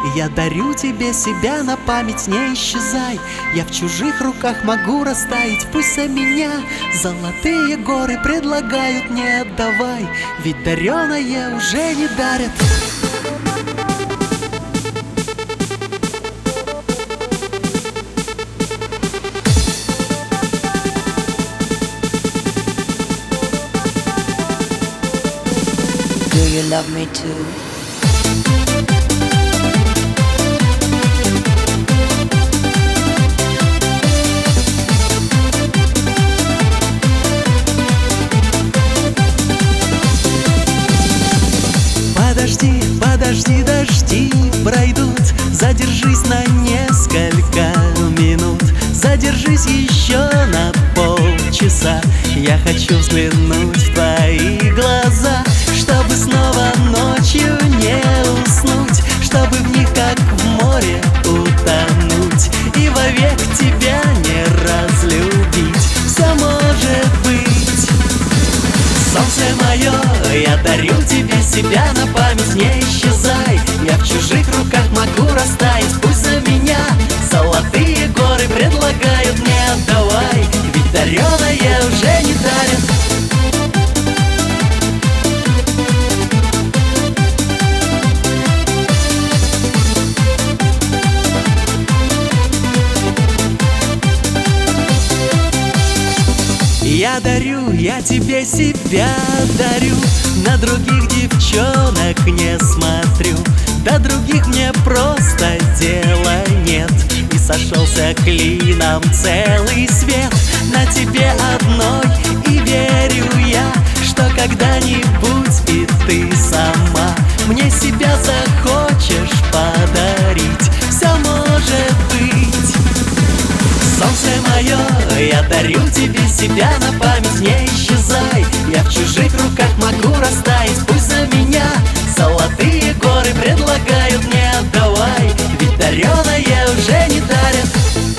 Я дарю тебе себя на память, не исчезай. Я в чужих руках могу растаять, пусть за меня золотые горы предлагают, не отдавай, ведь дареное уже не дарят. Do you love me too? Подожди, подожди, дожди пройдут. Задержись на несколько минут. Задержись еще на полчаса. Я хочу взглянуть в твои глаза, чтобы снова ночью не уснуть, чтобы в них, как в море, утонуть и вовек тебя не разлюбить. Все может быть. Солнце мое, я дарю тебе себя на память, не исчезай. Я в чужих руках могу растаять, пусть за меня золотые горы предлагают, не отдавай, ведь дареное уже не дарят. Я дарю, я тебе себя дарю, на других девчонок не смотрю, до других мне просто дела нет. И сошелся клином целый свет на тебе одной, и верю я, что когда-нибудь и ты сама мне себя захочешь подарить. Все может быть. Солнце мое, я дарю тебе себя на память, не исчезай. Я в чужих руках могу растаять, пусть за меня золотые горы предлагают, не отдавай, ведь дареное уже не дарят.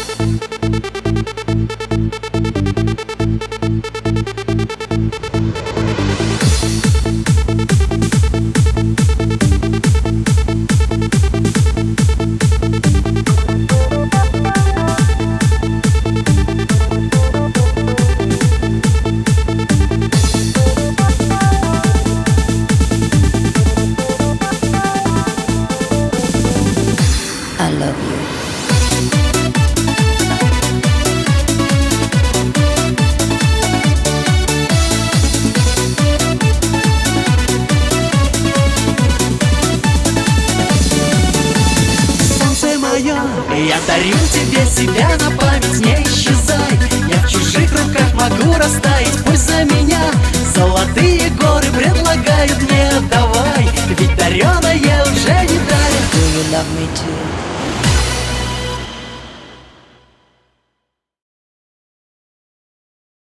I love you. Солнце мое, я дарю тебе себя на память, не исчезай. Я в чужих руках могу растаять, пусть за меня золотые горы предлагают, не отдавай, ведь дареное уже не дарят. Do you love me too?